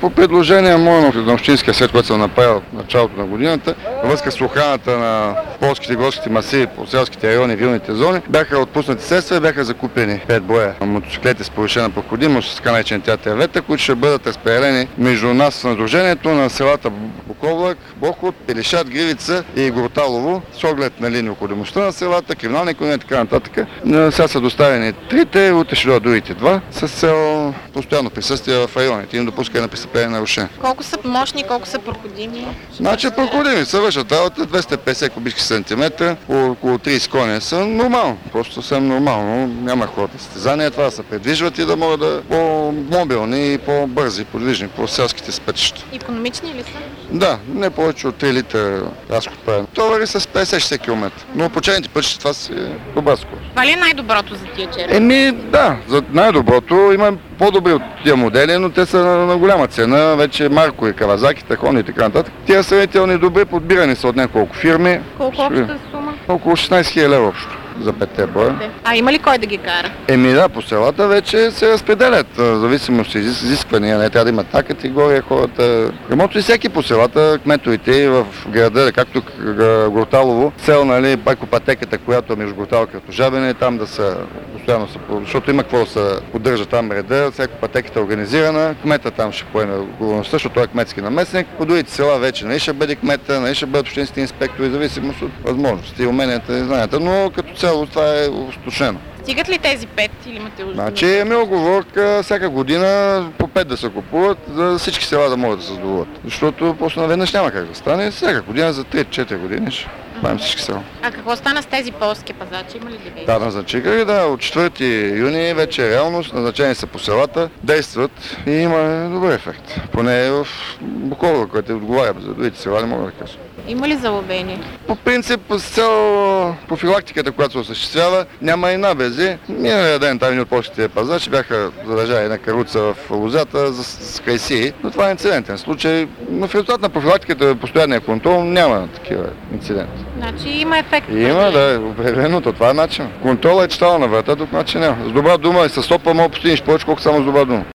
по предложение мое на Общинския съвет, който съм направил в началото на годината, във връзка с охраната на полските и горските масиви по селските райони, вилните зони, бяха отпуснати средства и бяха закупени 5 броя мотоциклети с повишена проходимост, така наречените АТВ-та, които ще бъдат разпределени между нас на сдружението на селата Буковлак, Бохот, Пелишат, Гривица и Горталово, с оглед на необходимостта на селата, криминални икони и така нататък. Сега са доставени 3-те, утре ще дойдат другите 2, с цел постоянно присъствие в районите и допускане на престъпления и нарушения. Колко са мощни, колко са проходими? Значи проходими са, вършат работа 250 кубически сантиметра, около 30 коня са нормално, просто съвсем нормално, няма хората състезания, това да се предвижват и да могат да по-мобилни и по-бързи, подвижни по селските пътища. Икономични ли са? Да, не повече от 3 литра разход правим. Товари с 50-60 км, но по чайните пътища това си е добра скорост. Това ли е най-доброто за тия черви? Да, за най-доброто има по-добри от тия модели, но те са на голяма цена, вече Марко и Кавазаки, Тахони и така нататък. Тия сравнителни добри, подбирани са от няколко фирми. Колко общата сума? Около 16 000 лева общо за 5 броя. А има ли кой да ги кара? Да, по селата вече се разпределят, в зависимост от изисквания, не трябва да има така категория хората. Ремонто и всеки по селата, кметовете и в града, както Горталово, цел, нали, пътеката, която е между Горталово и Картожабене, там да са постоянно, защото има какво да се поддържа там реда, всяка пътеката е организирана, кмета там ще поеме отговорността, защото той е кметски наместник. По другите села вече не ще бъде кмета, не ще бъдат общинските инспектори, в зависимост от възможности и уменията и знанията, но като цяло това е уточнено. Стигат ли тези 5 или имате уж? Значи имаме оговорка всяка година по 5 да се купуват, за всички села да могат да се задоволят. Защото просто наведнъж няма как да стане. Всяка година за 3-4 години ще правим всички села. А какво стана с тези полски пазачи? Има ли дивизии? Да, назначиха ги, да. От 4 юни вече е реалност, назначени са по селата, действат и има добър ефект. Поне в Буковлак, който отговаря за другите села, не мога да кажа. Има ли заловени? По принцип, с цел профилактиката, която се осъществява, няма и набези. Миналия ден там от полските пазачи бяха задържали една каруца в лозята с кайсии, но това е инцидентен случай. Но в резултат на профилактиката и постоянния контрол няма такива инциденти. Значи има ефект. Има, да, определено, това е начин. Контрола е читала на врата, тук начин няма. С добра дума и с топа мога постигнеш повече, колко само с добра дума.